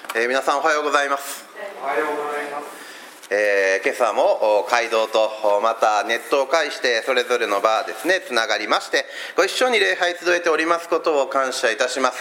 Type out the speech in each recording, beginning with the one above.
皆さんおはようございます。 おはようございます。 今朝も街道とまたネットを介してそれぞれの場ですねつながりましてご一緒に礼拝集えておりますことを感謝いたします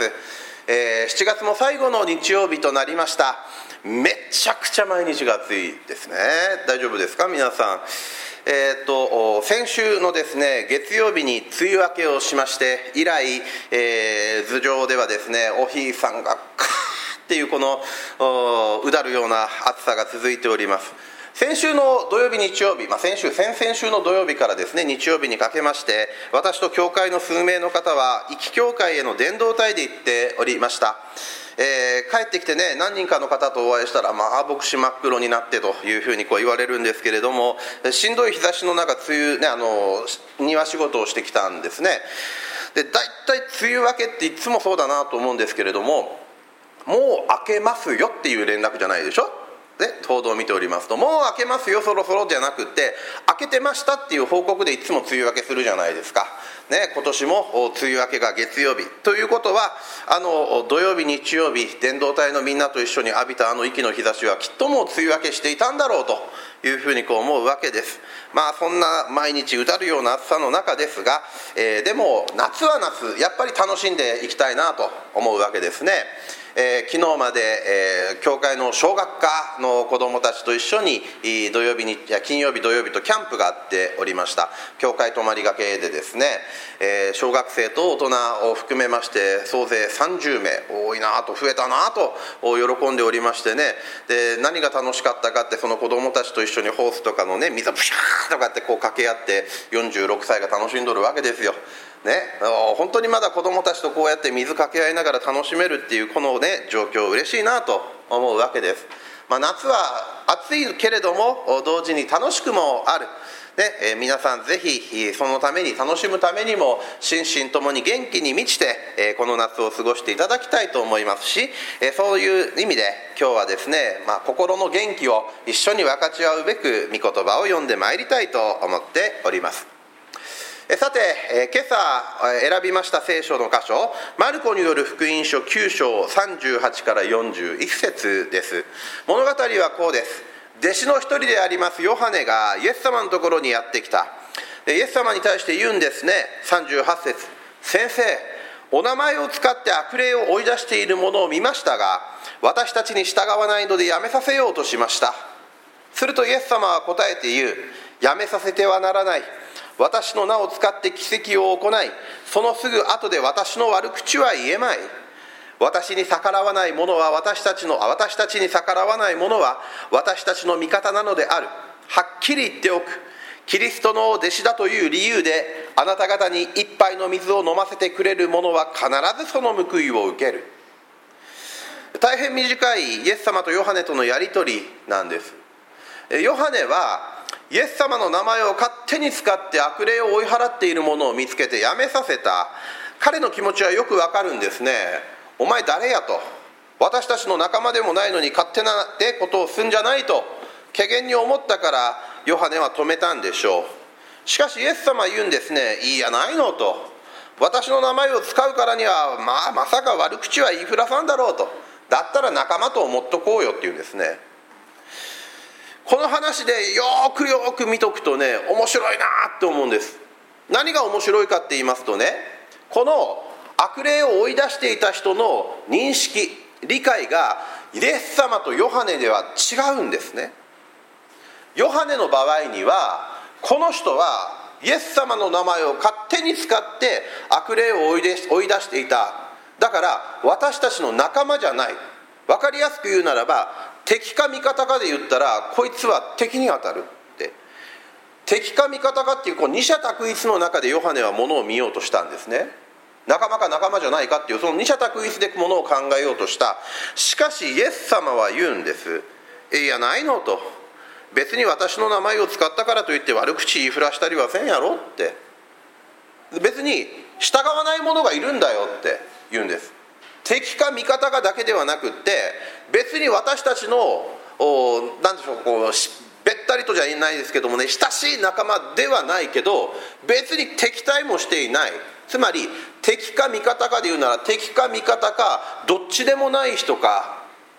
。7月も最後の日曜日となりました。めちゃくちゃ毎日が暑いですね。大丈夫ですか皆さん。先週のですね月曜日に梅雨明けをしまして以来、頭上ではですねお日さんがカーっていうこのうだるような暑さが続いております。先週の土曜日日曜日、先々週の土曜日からですね日曜日にかけまして私と教会の数名の方は壱岐教会への伝道隊で行っておりました。帰ってきてね何人かの方とお会いしたら牧師真っ黒になってというふうに言われるんですけれども、しんどい日差しの中梅雨ね庭仕事をしてきたんですね。で大体梅雨明けっていつもそうだなと思うんですけれども、もう明けますよっていう連絡じゃないでしょ。報道を見ておりますともう明けますよそろそろじゃなくて明けてましたっていう報告でいつも梅雨明けするじゃないですか、ね、今年も梅雨明けが月曜日ということは土曜日日曜日伝道隊のみんなと一緒に浴びた息の日差しはきっともう梅雨明けしていたんだろうというふうに思うわけです。そんな毎日うだるような暑さの中ですが、でも夏は夏やっぱり楽しんでいきたいなと思うわけですね。昨日まで、教会の小学科の子どもたちと一緒に金曜日土曜日とキャンプがあっておりました。教会泊まりがけでですね、小学生と大人を含めまして総勢30名多いなと増えたなと喜んでおりましてね。で何が楽しかったかってその子どもたちと一緒にホースとかのね水をプシャーとかって掛け合って46歳が楽しんどるわけですよね。本当にまだ子どもたちとこうやって水かけ合いながら楽しめるっていうこのね状況嬉しいなと思うわけです。夏は暑いけれども同時に楽しくもある、ね。皆さんぜひそのために楽しむためにも心身ともに元気に満ちてこの夏を過ごしていただきたいと思いますし、そういう意味で今日はですね、心の元気を一緒に分かち合うべく御言葉を読んでまいりたいと思っております。さて、今朝選びました聖書の箇所、マルコによる福音書9章38から41節です。物語はこうです。弟子の一人でありますヨハネがイエス様のところにやってきた。イエス様に対して言うんですね。38節、先生、お名前を使って悪霊を追い出している者を見ましたが、私たちに従わないのでやめさせようとしました。するとイエス様は答えて言う。やめさせてはならない。私の名を使って奇跡を行い、そのすぐ後で私の悪口は言えまい。私に逆らわない者は私たちに逆らわない者は私たちの味方なのである。はっきり言っておく。キリストの弟子だという理由であなた方に一杯の水を飲ませてくれる者は必ずその報いを受ける。大変短いイエス様とヨハネとのやり取りなんです。ヨハネはイエス様の名前を勝手に使って悪霊を追い払っている者を見つけてやめさせた。彼の気持ちはよくわかるんですね。お前誰やと、私たちの仲間でもないのに勝手なことをすんじゃないと怪げに思ったからヨハネは止めたんでしょう。しかしイエス様は言うんですね。いいやないのと、私の名前を使うからにはまさか悪口は言いふらさんだろうと、だったら仲間と思っとこうよって言うんですね。この話でよーく見とくとね面白いなって思うんです。何が面白いかって言いますとね、この悪霊を追い出していた人の認識理解がイエス様とヨハネでは違うんですね。ヨハネの場合にはこの人はイエス様の名前を勝手に使って悪霊を追い出していた。だから私たちの仲間じゃない。分かりやすく言うならば敵か味方かで言ったらこいつは敵に当たるって、敵か味方かっていう二者択一の中でヨハネはものを見ようとしたんですね。仲間か仲間じゃないかっていうその二者択一でものを考えようとした。しかしイエス様は言うんです。いやないのと、別に私の名前を使ったからといって悪口言いふらしたりはせんやろって、別に従わない者がいるんだよって言うんです。敵か味方かだけではなくって別に私たちの何でしょうべったりとじゃないですけどもね、親しい仲間ではないけど別に敵対もしていない。つまり敵か味方かで言うなら敵か味方かどっちでもない人かっ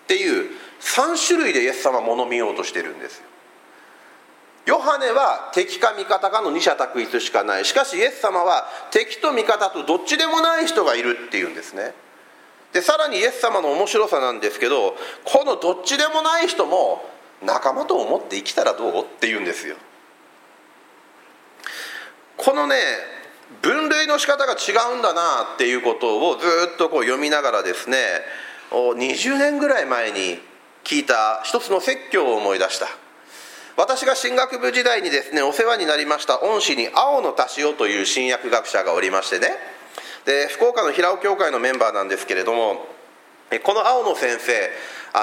っていう3種類でイエス様は物見ようとしてるんですよ。ヨハネは敵か味方かの二者択一しかない。しかしイエス様は敵と味方とどっちでもない人がいるっていうんですね。でさらにイエス様の面白さなんですけど、このどっちでもない人も仲間と思って生きたらどうっていうんですよ。このね分類の仕方が違うんだなっていうことをずっと読みながらですね、20年ぐらい前に聞いた一つの説教を思い出した。私が神学部時代にですねお世話になりました恩師に青野達夫という神薬学者がおりましてね、で福岡の平尾教会のメンバーなんですけれども、この青野先生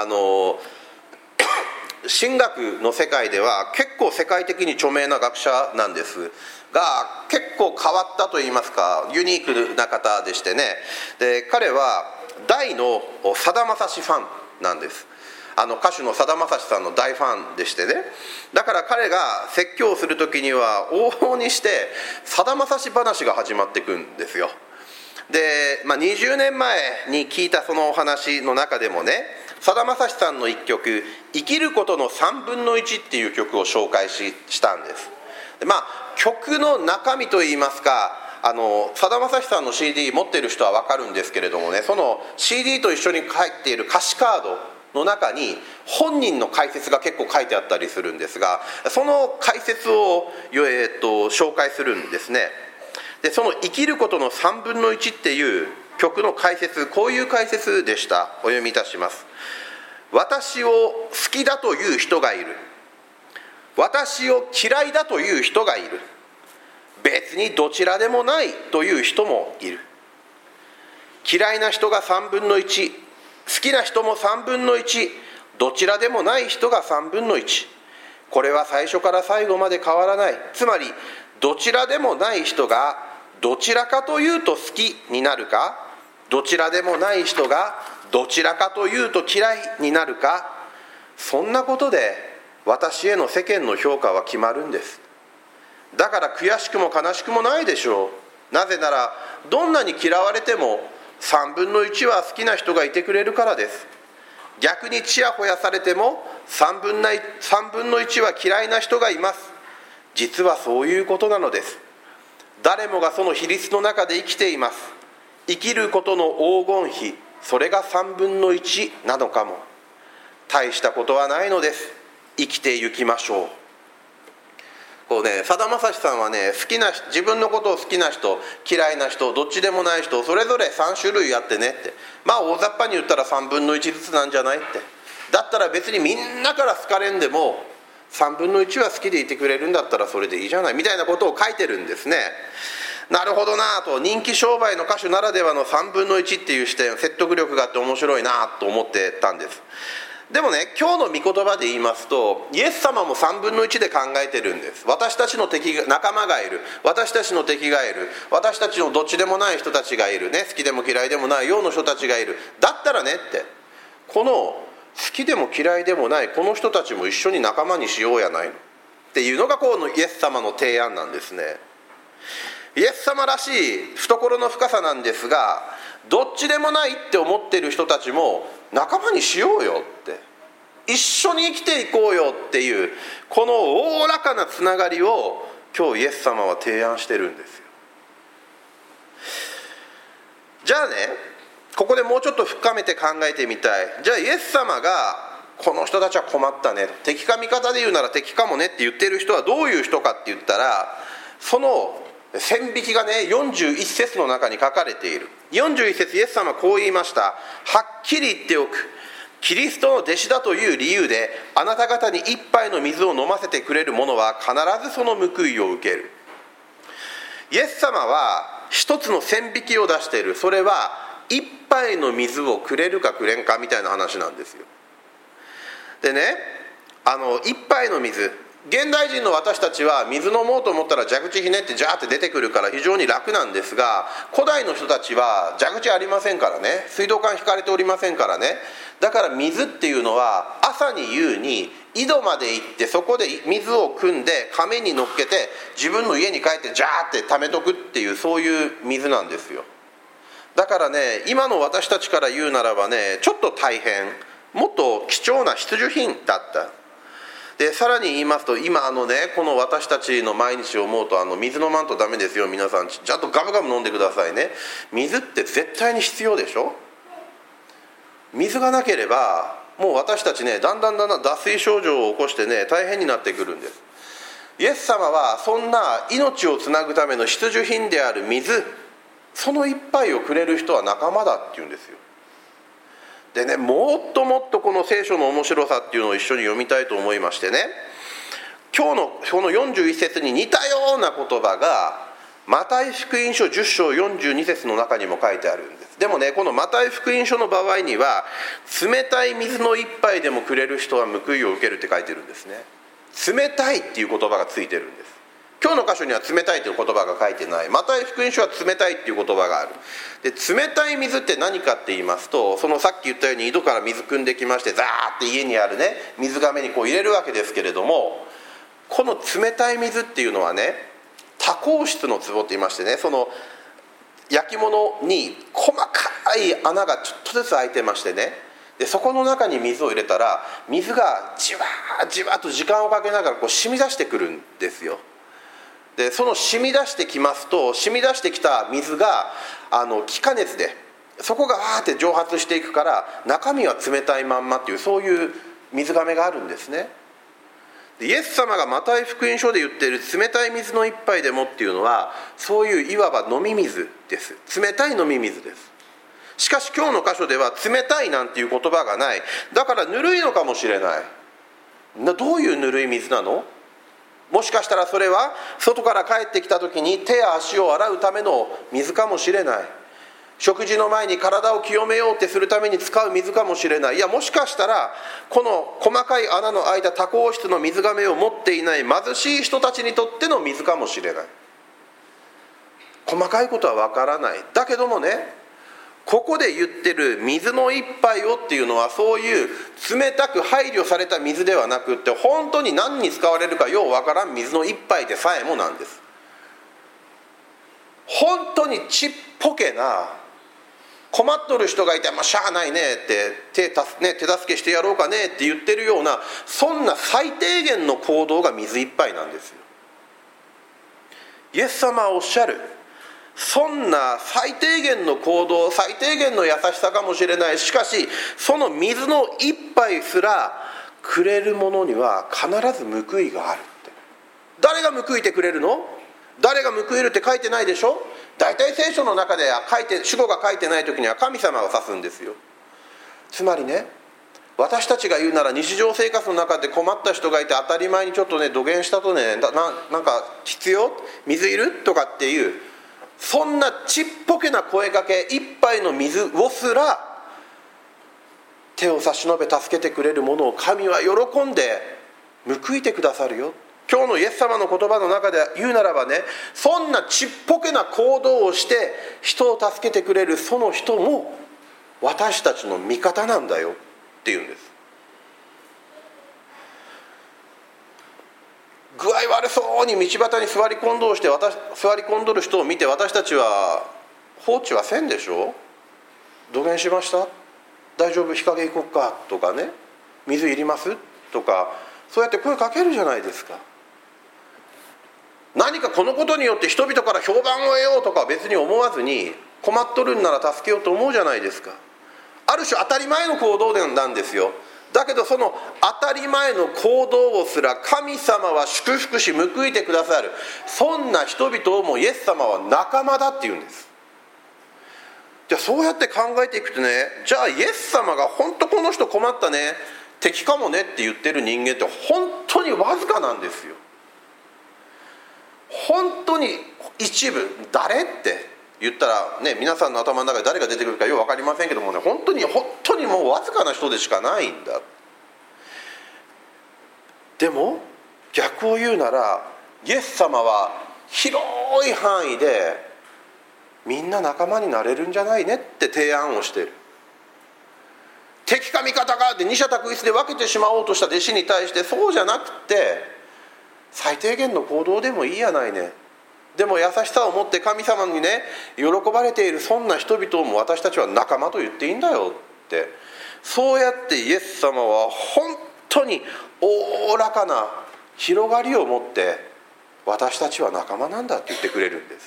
神学の世界では結構世界的に著名な学者なんですが、結構変わったといいますかユニークな方でしてね、で彼は大のさだまさしファンなんです。歌手のさだまさしさんの大ファンでしてね、だから彼が説教をする時には往々にしてさだまさし話が始まっていくんですよ。で、20年前に聞いたそのお話の中でもね、さだまさしさんの一曲「生きることの3分の1」っていう曲を紹介したんです。で曲の中身といいますか、さだまさしさんの CD 持ってる人は分かるんですけれどもね、その CD と一緒に入っている歌詞カードの中に本人の解説が結構書いてあったりするんですが、その解説を、紹介するんですね。でその「生きることの3分の1」っていう曲の解説、こういう解説でした。お読みいたします。私を好きだという人がいる。私を嫌いだという人がいる。別にどちらでもないという人もいる。嫌いな人が3分の1、好きな人も3分の1、どちらでもない人が3分の1。これは最初から最後まで変わらない。つまりどちらでもない人がどちらかというと好きになるか、どちらでもない人がどちらかというと嫌いになるか、そんなことで私への世間の評価は決まるんです。だから悔しくも悲しくもないでしょう。なぜならどんなに嫌われても3分の1は好きな人がいてくれるからです。逆にちやほやされても3分の1は嫌いな人がいます。実はそういうことなのです。誰もがその比率の中で生きています。生きることの黄金比、それが3分の1なのかも。大したことはないのです。生きてゆきましょう。さだまさしさんはね、自分のことを好きな人、嫌いな人、どっちでもない人、それぞれ3種類あってねって、大雑把に言ったら3分の1ずつなんじゃないって、だったら別にみんなから好かれんでも3分の1は好きでいてくれるんだったらそれでいいじゃないみたいなことを書いてるんですね。なるほどなと、人気商売の歌手ならではの3分の1っていう視点、説得力があって面白いなと思ってたんです。でもね、今日の御言葉で言いますと、イエス様も3分の1で考えてるんです。私たちの仲間がいる、私たちの敵がいる、私たちのどっちでもない人たちがいるね、好きでも嫌いでもないような人たちがいる。だったらねって、この好きでも嫌いでもないこの人たちも一緒に仲間にしようやないのっていうのがこのイエス様の提案なんですね。イエス様らしい懐の深さなんですが、どっちでもないって思ってる人たちも仲間にしようよって、一緒に生きていこうよっていう、このおおらかなつながりを今日イエス様は提案してるんですよ。じゃあね、ここでもうちょっと深めて考えてみたい。じゃあイエス様がこの人たちは困ったね、敵か味方で言うなら敵かもねって言ってる人はどういう人かって言ったら、その線引きがね41節の中に書かれている。41節、イエス様はこう言いました。はっきり言っておく。キリストの弟子だという理由であなた方に一杯の水を飲ませてくれる者は必ずその報いを受ける。イエス様は一つの線引きを出している。それは一杯の水をくれるかくれんかみたいな話なんですよ。でね、一杯の水、現代人の私たちは水飲もうと思ったら蛇口ひねってジャーって出てくるから非常に楽なんですが、古代の人たちは蛇口ありませんからね、水道管引かれておりませんからね。だから水っていうのは朝に夕に井戸まで行って、そこで水を汲んで亀に乗っけて自分の家に帰ってジャーって溜めとくっていう、そういう水なんですよ。だからね、今の私たちから言うならばね、ちょっと大変もっと貴重な必需品だった。でさらに言いますと、今この私たちの毎日を思うと水飲まんとダメですよ。皆さんちゃんとガブガブ飲んでくださいね。水って絶対に必要でしょ。水がなければもう私たちね、だんだん脱水症状を起こしてね、大変になってくるんです。イエス様はそんな命をつなぐための必需品である水、その一杯をくれる人は仲間だって言うんですよ。でね、もっともっとこの聖書の面白さっていうのを一緒に読みたいと思いましてね、今日のこの41節に似たような言葉がマタイ福音書10章42節の中にも書いてあるんです。でもね、このマタイ福音書の場合には、冷たい水の一杯でもくれる人は報いを受けるって書いてるんですね。冷たいっていう言葉がついてるんです。今日の箇所には冷たいという言葉が書いてない。マタイ福音書は冷たいっていう言葉がある。で冷たい水って何かって言いますと、そのさっき言ったように井戸から水汲んできまして、ザーって家にあるね水がめにこう入れるわけですけれども、この冷たい水っていうのはね、多孔質の壺って言いましてね、その焼き物に細かい穴がちょっとずつ開いてましてね、でそこの中に水を入れたら水がじわじわと時間をかけながらこう染み出してくるんですよ。でその染み出してきますと、染み出してきた水が気化熱でそこがわーって蒸発していくから、中身は冷たいまんまっていう、そういう水がめがあるんですね。でイエス様がマタイ福音書で言っている冷たい水の一杯でもっていうのは、そういういわば飲み水です。冷たい飲み水です。しかし今日の箇所では冷たいなんていう言葉がない。だからぬるいのかもしれない。どういうぬるい水なの？もしかしたらそれは外から帰ってきた時に手や足を洗うための水かもしれない。食事の前に体を清めようってするために使う水かもしれない。いや、もしかしたらこの細かい穴の開いた多孔質の水がめを持っていない貧しい人たちにとっての水かもしれない。細かいことはわからない。だけどもね、ここで言ってる水の一杯をっていうのは、そういう冷たく配慮された水ではなくって、本当に何に使われるかようわからん水の一杯でさえもなんです。本当にちっぽけな、困っとる人がいて、しゃあないねって手助けしてやろうかねって言ってるような、そんな最低限の行動が水一杯なんですよ。イエス様はおっしゃる、そんな最低限の行動、最低限の優しさかもしれない。しかしその水の一杯すらくれる者には必ず報いがあるって。誰が報いてくれるの？誰が報えるって書いてないでしょ。大体聖書の中で主語が書いてない時には神様を指すんですよ。つまりね、私たちが言うなら日常生活の中で困った人がいて、当たり前にちょっとね土下したとね、なんか必要？水いる？とかっていう、そんなちっぽけな声かけ、一杯の水をすら手を差し伸べ助けてくれるものを神は喜んで報いてくださるよ。今日のイエス様の言葉の中で言うならばね、そんなちっぽけな行動をして人を助けてくれるその人も私たちの味方なんだよっていうんです。具合悪そうに道端に座り込んどる人を見て、私たちは放置はせんでしょ。どげんしました？大丈夫？日陰行こっかとかね、水いります？とか、そうやって声かけるじゃないですか。何かこのことによって人々から評判を得ようとか別に思わずに、困っとるんなら助けようと思うじゃないですか。ある種当たり前の行動なんですよ。だけどその当たり前の行動をすら神様は祝福し報いてくださる。そんな人々をもイエス様は仲間だって言うんです。じゃあそうやって考えていくとね、じゃあイエス様が本当この人困ったね、敵かもねって言ってる人間って本当にわずかなんですよ。本当に一部。誰って言ったらね、皆さんの頭の中で誰が出てくるかよく分かりませんけどもね、本当にもうわずかな人でしかないんだ。でも逆を言うなら、イエス様は広い範囲でみんな仲間になれるんじゃないねって提案をしている。敵か味方かって二者択一で分けてしまおうとした弟子に対して、そうじゃなくて最低限の行動でもいいやないね。でも優しさを持って神様にね喜ばれているそんな人々も私たちは仲間と言っていいんだよって。 そうやってイエス様は本当におおらかな広がりを持って、私たちは仲間なんだって言ってくれるんです。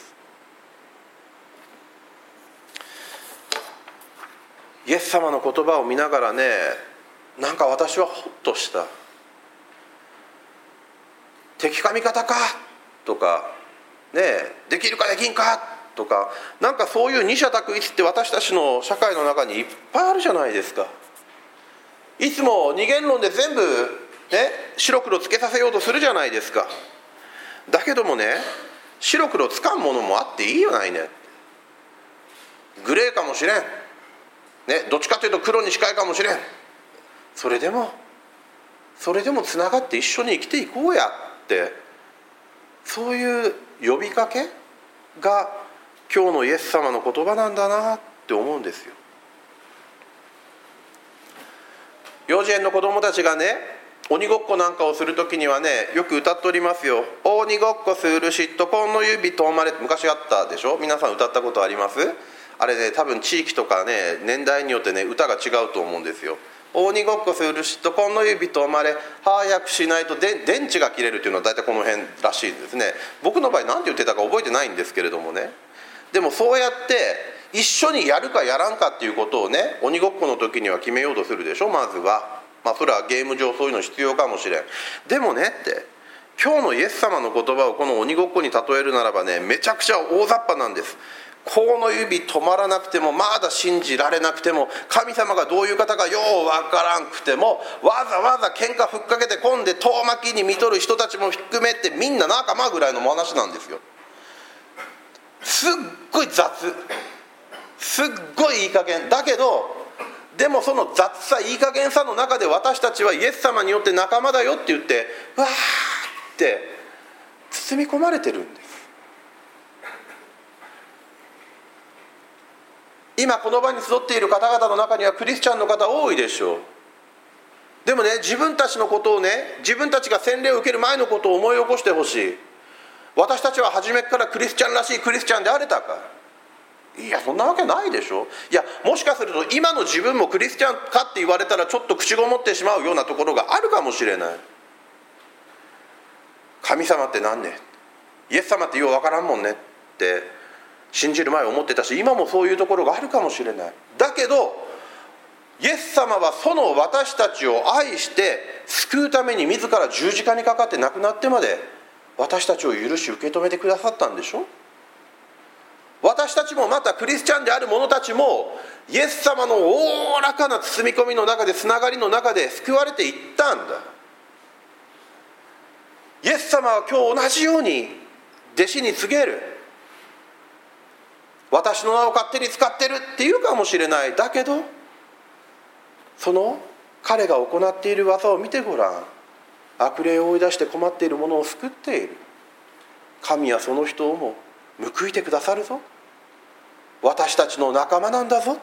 イエス様の言葉を見ながらね、なんか私はホッとした。敵か味方かとかね、できるかできんかとか、なんかそういう二者択一って私たちの社会の中にいっぱいあるじゃないですか。いつも二元論で全部ね、白黒つけさせようとするじゃないですか。だけどもね、白黒つかんものもあっていいよないね。グレーかもしれんね、どっちかというと黒に近いかもしれん。それでもつながって一緒に生きていこうやって、そういう呼びかけが今日のイエス様の言葉なんだなって思うんですよ。幼稚園の子どもたちがね、鬼ごっこなんかをするときにはね、よく歌っておりますよ。鬼ごっこするしっとこの指とまれって昔あったでしょ。皆さん歌ったことあります？あれね、多分地域とかね、年代によってね、歌が違うと思うんですよ。鬼ごっこするしっとこの指とまれ、早くしないと電池が切れるっていうのは大体この辺らしいですね。僕の場合何て言ってたか覚えてないんですけれどもね。でもそうやって一緒にやるかやらんかっていうことをね、鬼ごっこの時には決めようとするでしょ。まずはそれはゲーム上そういうの必要かもしれん。でもねって、今日のイエス様の言葉をこの鬼ごっこに例えるならばね、めちゃくちゃ大雑把なんです。この指止まらなくても、まだ信じられなくても、神様がどういう方かようわからんくても、わざわざ喧嘩ふっかけてこんで遠巻きに見とる人たちも含めてみんな仲間ぐらいの話なんですよ。すっごい雑、すっごいいい加減だけど、でもその雑さいい加減さの中で私たちはイエス様によって仲間だよって言って、わーって包み込まれてるんです。今この場に集っている方々の中にはクリスチャンの方多いでしょう。でもね、自分たちのことをね、自分たちが洗礼を受ける前のことを思い起こしてほしい。私たちは初めからクリスチャンらしいクリスチャンであれたか。いや、そんなわけないでしょ。いや、もしかすると今の自分もクリスチャンかって言われたらちょっと口ごもってしまうようなところがあるかもしれない。神様って何ね、イエス様ってようわからんもんねって信じる前思ってたし、今もそういうところがあるかもしれない。だけどイエス様はその私たちを愛して救うために自ら十字架にかかって亡くなってまで私たちを許し受け止めてくださったんでしょ。私たちもまたクリスチャンである者たちもイエス様のおおらかな包み込みの中で、つながりの中で救われていったんだ。イエス様は今日同じように弟子に告げる。私の名を勝手に使ってるっていうかもしれない。だけどその彼が行っている技を見てごらん。悪霊を追い出して困っている者を救っている。神はその人をも報いてくださるぞ。私たちの仲間なんだぞって、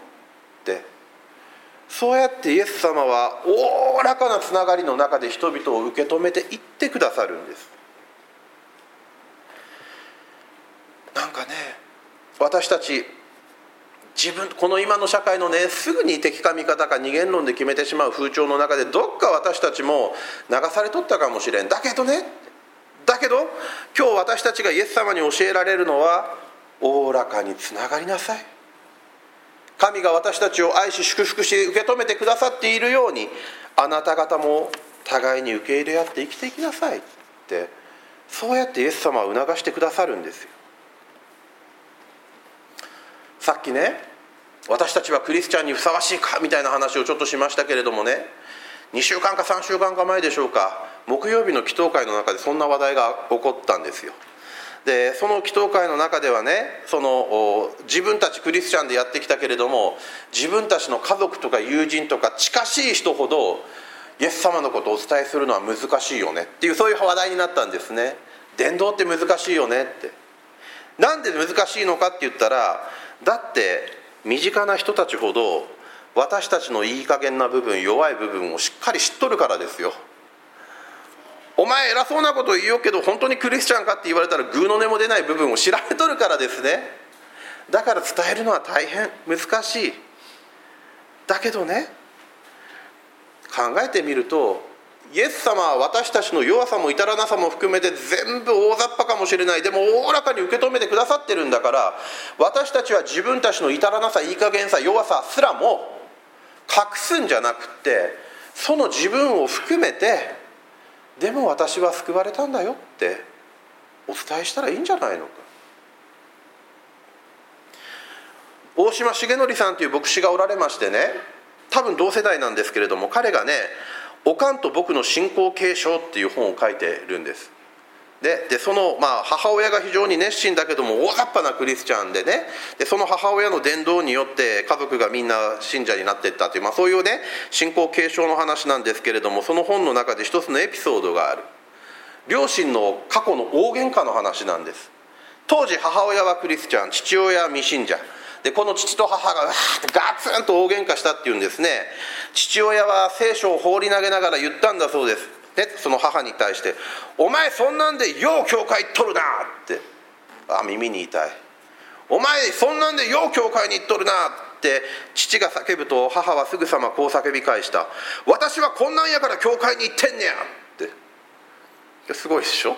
そうやってイエス様はおおらかなつながりの中で人々を受け止めていってくださるんです。なんかね、私たちこの今の社会のね、すぐに敵か味方か二元論で決めてしまう風潮の中でどっか私たちも流されとったかもしれん。だけど今日私たちがイエス様に教えられるのは、おおらかにつながりなさい。神が私たちを愛し祝福し受け止めてくださっているように、あなた方も互いに受け入れ合って生きていきなさいって、そうやってイエス様は促してくださるんですよ。さっきね、私たちはクリスチャンにふさわしいかみたいな話をちょっとしましたけれどもね、2週間か3週間か前でしょうか、木曜日の祈祷会の中でそんな話題が起こったんですよ。でその祈祷会の中ではね、自分たちクリスチャンでやってきたけれども、自分たちの家族とか友人とか近しい人ほどイエス様のことをお伝えするのは難しいよねっていう、そういう話題になったんですね。伝道って難しいよねって。なんで難しいのかって言ったら、だって身近な人たちほど私たちのいい加減な部分、弱い部分をしっかり知っとるからですよ。お前偉そうなこと言いようけど本当にクリスチャンかって言われたらグーの音も出ない部分を知られとるからですね。だから伝えるのは大変難しい。だけどね、 考えてみると、イエス様は私たちの弱さも至らなさも含めて全部大雑把かもしれない、でもおおらかに受け止めてくださってるんだから、私たちは自分たちの至らなさ、いい加減さ、弱さすらも隠すんじゃなくって、その自分を含めて、でも私は救われたんだよってお伝えしたらいいんじゃないのか。大島重則さんという牧師がおられましてね、多分同世代なんですけれども、彼がね「おかんと僕の信仰継承」っていう本を書いてるんです。でその、母親が非常に熱心だけども大雑把なクリスチャンでね、でその母親の伝道によって家族がみんな信者になっていったという、そういうね信仰継承の話なんですけれども、その本の中で一つのエピソードがある。両親の過去の大喧嘩の話なんです。当時母親はクリスチャン、父親は未信者で、この父と母がガツンと大喧嘩したっていうんですね。父親は聖書を放り投げながら言ったんだそうです。でその母に対して「お前そんなんでよう教会行っとるな」って耳に痛い。お前そんなんでよう教会に行っとるなって父が叫ぶと、母はすぐさまこう叫び返した。私はこんなんやから教会に行ってんねやって。すごいでしょ。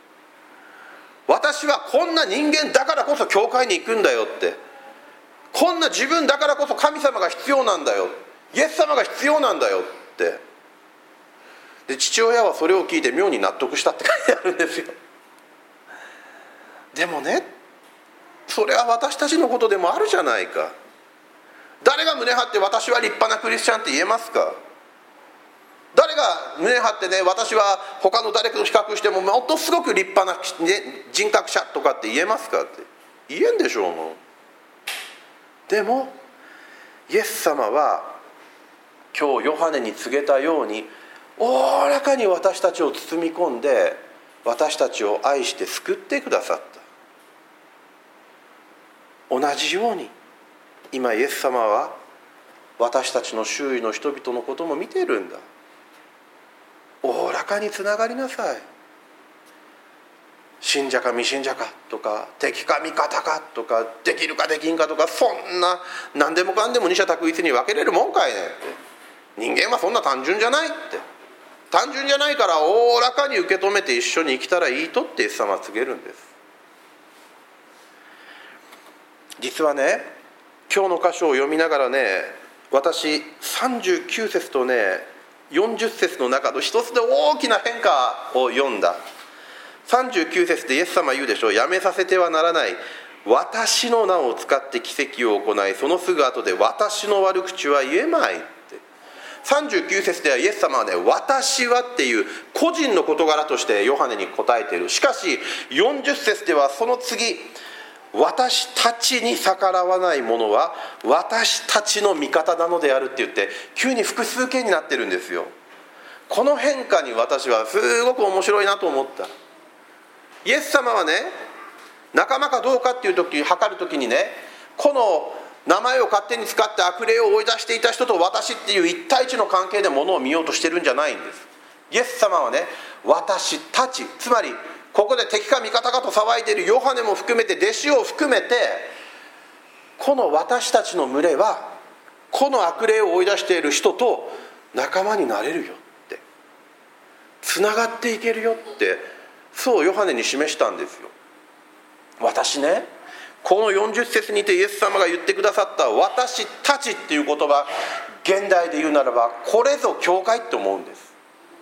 私はこんな人間だからこそ教会に行くんだよって、こんな自分だからこそ神様が必要なんだよ、イエス様が必要なんだよって。で父親はそれを聞いて妙に納得したって書いてあるんですよ。でもね、それは私たちのことでもあるじゃないか。誰が胸張って私は立派なクリスチャンって言えますか。誰が胸張ってね、私は他の誰かと比較してももっとすごく立派な人格者とかって言えますかって言えんでしょうもん。でもイエス様は今日ヨハネに告げたように、おおらかに私たちを包み込んで私たちを愛して救ってくださった。同じように今イエス様は私たちの周囲の人々のことも見ているんだ。おおらかにつながりなさい。信者か未信者かとか、敵か味方かとか、できるかできんかとか、そんな何でもかんでも二者択一に分けれるもんかいねって。人間はそんな単純じゃないって。単純じゃないからおおらかに受け止めて一緒に生きたらいいとってイエス様は告げるんです。実はね、今日の箇所を読みながらね、私39節とね40節の中の一つで大きな変化を読んだ。39節でイエス様言うでしょう。やめさせてはならない。私の名を使って奇跡を行い、そのすぐ後で私の悪口は言えまいって。39節ではイエス様はね、私はっていう個人の事柄としてヨハネに答えている。しかし40節ではその次、私たちに逆らわない者は私たちの味方なのであるって言って、急に複数形になってるんですよ。この変化に私はすごく面白いなと思った。イエス様はね、仲間かどうかっていう時、測る時にね、この名前を勝手に使って悪霊を追い出していた人と私っていう一対一の関係でものを見ようとしてるんじゃないんです。イエス様はね、私たち、つまりここで敵か味方かと騒いでいるヨハネも含めて弟子を含めて、この私たちの群れはこの悪霊を追い出している人と仲間になれるよって、つながっていけるよって、そうヨハネに示したんですよ。私ね、この40節にてイエス様が言ってくださった私たちっていう言葉、現代で言うならばこれぞ教会って思うんです。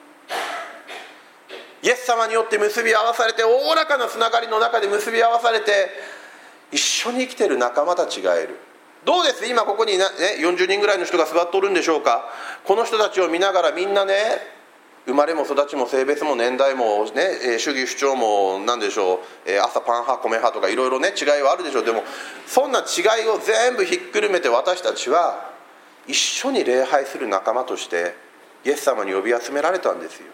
イエス様によって結び合わされて、おおらかなつながりの中で結び合わされて一緒に生きている仲間たちがいる。どうです？今ここに、40人ぐらいの人が座っておるんでしょうか。この人たちを見ながらみんなね、生まれも育ちも性別も年代も、ね、主義主張も何でしょう、朝パン派米派とかいろいろね違いはあるでしょう。でもそんな違いを全部ひっくるめて、私たちは一緒に礼拝する仲間としてイエス様に呼び集められたんですよ。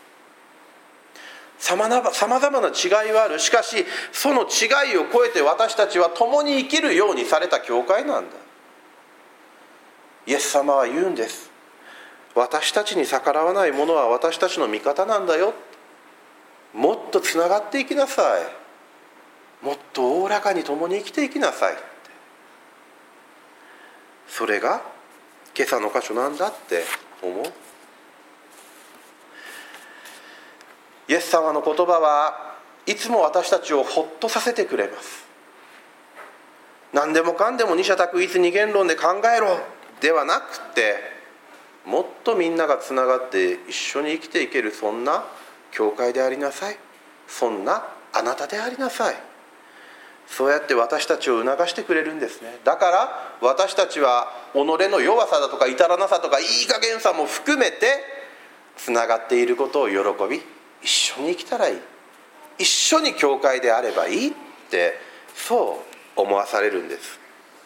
さまざまな違いはある。しかしその違いを超えて私たちは共に生きるようにされた教会なんだ。イエス様は言うんです。私たちに逆らわない者は私たちの味方なんだよ。もっとつながっていきなさい。もっとおおらかに共に生きていきなさいって。それが今朝の箇所なんだって思う。 イエス様の言葉はいつも私たちをほっとさせてくれます。何でもかんでも二者択一二元論で考えろではなくて、もっとみんながつながって一緒に生きていける、そんな教会でありなさい。そんなあなたでありなさい。そうやって私たちを促してくれるんですね。だから私たちは己の弱さだとか至らなさとかいい加減さも含めてつながっていることを喜び、一緒に生きたらいい、一緒に教会であればいいって、そう思わされるんです。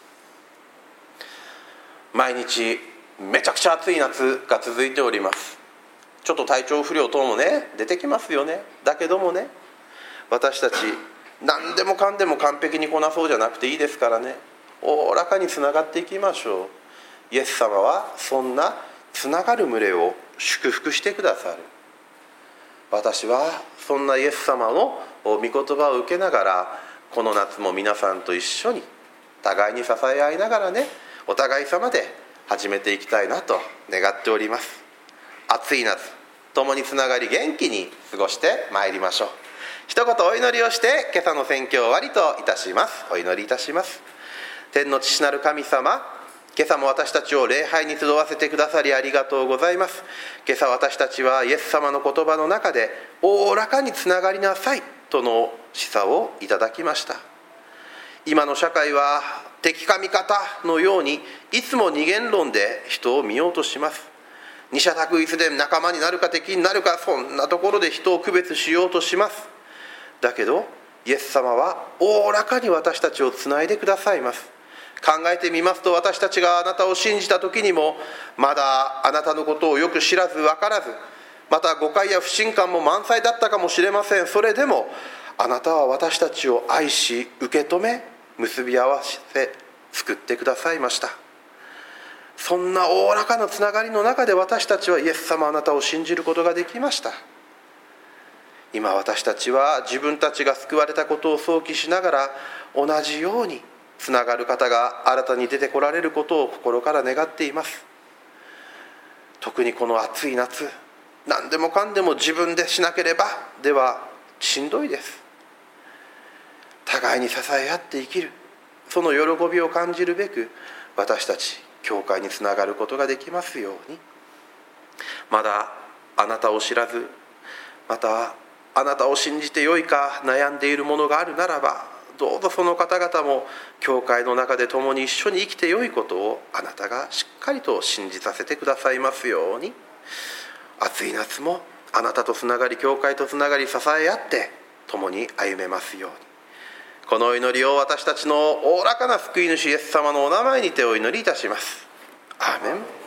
毎日めちゃくちゃ暑い夏が続いております。ちょっと体調不良等もね出てきますよね。だけどもね、私たち何でもかんでも完璧にこなそうじゃなくていいですからね、おおらかにつながっていきましょう。イエス様はそんなつながる群れを祝福してくださる。私はそんなイエス様の御言葉を受けながら、この夏も皆さんと一緒に互いに支え合いながらね、お互い様で始めていきたいなと願っております。暑い夏、共につながり元気に過ごしてまいりましょう。一言お祈りをして今朝の宣教を終わりといたします。お祈りいたします。天の父なる神様、今朝も私たちを礼拝に集わせてくださりありがとうございます。今朝私たちはイエス様の言葉の中でおおらかにつながりなさいとの示唆をいただきました。今の社会は敵か味方のようにいつも二元論で人を見ようとします。二者択一で仲間になるか敵になるか、そんなところで人を区別しようとします。だけどイエス様はおおらかに私たちをつないでくださいます。考えてみますと、私たちがあなたを信じた時にもまだあなたのことをよく知らず分からず、また誤解や不信感も満載だったかもしれません。それでもあなたは私たちを愛し受け止め結び合わせて救ってくださいました。そんなおおらかなつながりの中で私たちはイエス様あなたを信じることができました。今私たちは自分たちが救われたことを想起しながら、同じようにつながる方が新たに出てこられることを心から願っています。特にこの暑い夏、何でもかんでも自分でしなければではしんどいです。互いに支え合って生きる、その喜びを感じるべく私たち教会につながることができますように。まだあなたを知らず、またあなたを信じてよいか悩んでいるものがあるならば、どうぞその方々も教会の中で共に一緒に生きてよいことをあなたがしっかりと信じさせてくださいますように。暑い夏もあなたとつながり、教会とつながり支え合って共に歩めますように。この祈りを私たちのおおらかな救い主イエス様のお名前にてお祈りいたします。アーメン。